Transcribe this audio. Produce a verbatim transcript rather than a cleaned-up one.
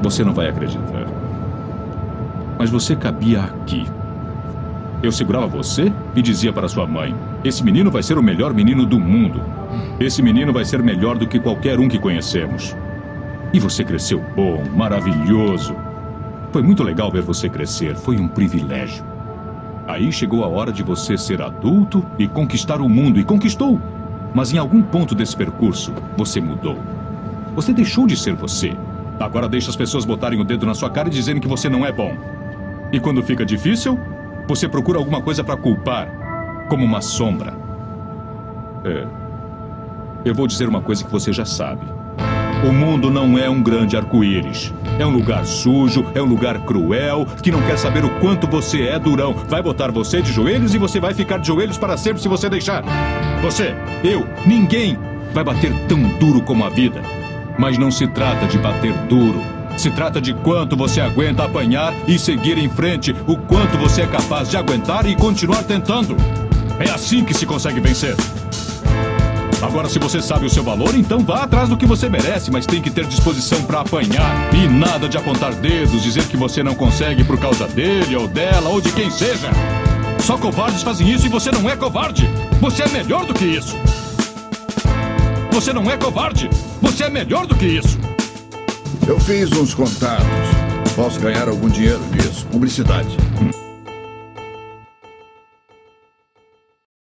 Você não vai acreditar. Mas você cabia aqui. Eu segurava você e dizia para sua mãe: esse menino vai ser o melhor menino do mundo. Esse menino vai ser melhor do que qualquer um que conhecemos. E você cresceu bom, maravilhoso. Foi muito legal ver você crescer. Foi um privilégio. Aí chegou a hora de você ser adulto e conquistar o mundo. E conquistou. Mas em algum ponto desse percurso, você mudou. Você deixou de ser você. Agora deixa as pessoas botarem o dedo na sua cara e dizerem que você não é bom. E quando fica difícil, você procura alguma coisa para culpar, como uma sombra. É. Eu vou dizer uma coisa que você já sabe. O mundo não é um grande arco-íris. É um lugar sujo, é um lugar cruel, que não quer saber o quanto você é durão. Vai botar você de joelhos e você vai ficar de joelhos para sempre se você deixar. Você, eu, ninguém vai bater tão duro como a vida. Mas não se trata de bater duro. Se trata de quanto você aguenta apanhar e seguir em frente. O quanto você é capaz de aguentar e continuar tentando. É assim que se consegue vencer. Agora, se você sabe o seu valor, então vá atrás do que você merece, mas tem que ter disposição para apanhar. E nada de apontar dedos, dizer que você não consegue por causa dele ou dela ou de quem seja. Só covardes fazem isso e você não é covarde. Você é melhor do que isso. Você não é covarde. Você é melhor do que isso. Eu fiz uns contatos. Posso ganhar algum dinheiro nisso. Publicidade. Hum.